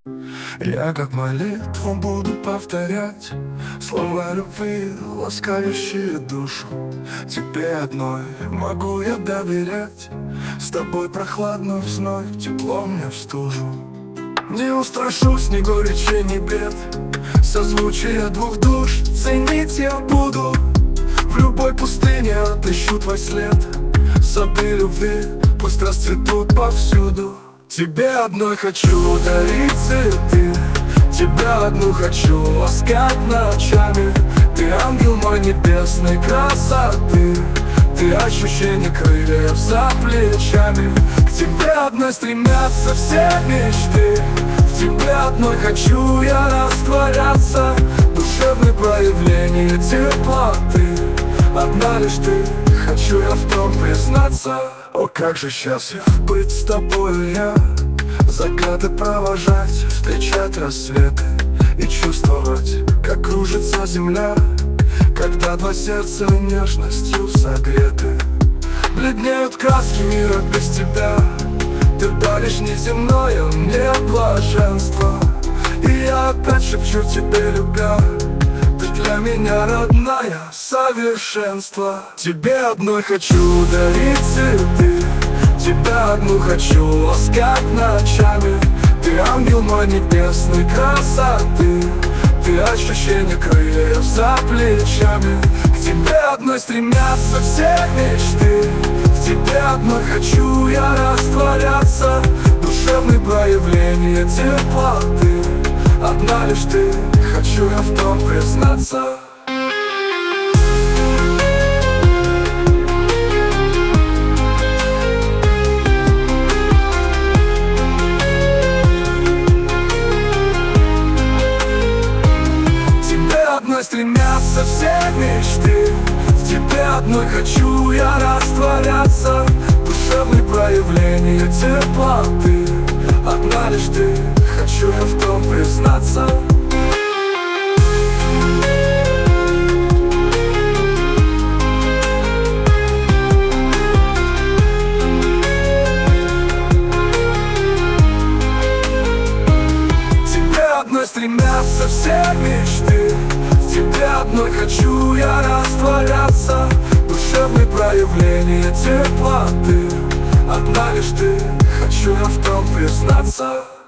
Я как молитву буду повторять слова любви, ласкающие душу. Тебе одной могу я доверять, с тобой прохладно в зной, тепло мне в стужу. Не устрашусь ни горечи, ни бед, созвучие двух душ ценить я буду. В любой пустыне отыщу твой след, сады любви пусть расцветут повсюду. Тебе одной хочу дарить цветы, тебя одну хочу ласкать ночами. Ты ангел мой небесной красоты, ты ощущение крыльев за плечами. К тебе одной стремятся все мечты, в тебе одной хочу я растворяться. Душевные проявления теплоты, одна лишь ты, хочу я в том признаться. О, как же счастлив быть с тобою я, закаты провожать, встречать рассветы и чувствовать, как кружится земля, когда два сердца нежностью согреты. Бледнеют краски мира без тебя, ты даришь неземное мне блаженство. И я опять шепчу тебе, любя, ты для меня родная, совершенство. Тебе одной хочу дарить цветы, тебя одну хочу ласкать ночами. Ты ангел мой небесной красоты, ты ощущение крыльев за плечами. К тебе одной стремятся все мечты, в тебе одной хочу я растворяться. Душевные проявления теплоты, одна лишь ты, хочу я в том признаться. Стремятся все мечты, в тебе одной хочу я растворяться. Душевные проявления теплоты, одна лишь ты, хочу я в том признаться. Тебе одной стремятся все мечты, в тебе одной хочу я растворяться. Душевные проявления теплоты, одна лишь ты, хочу я в том признаться.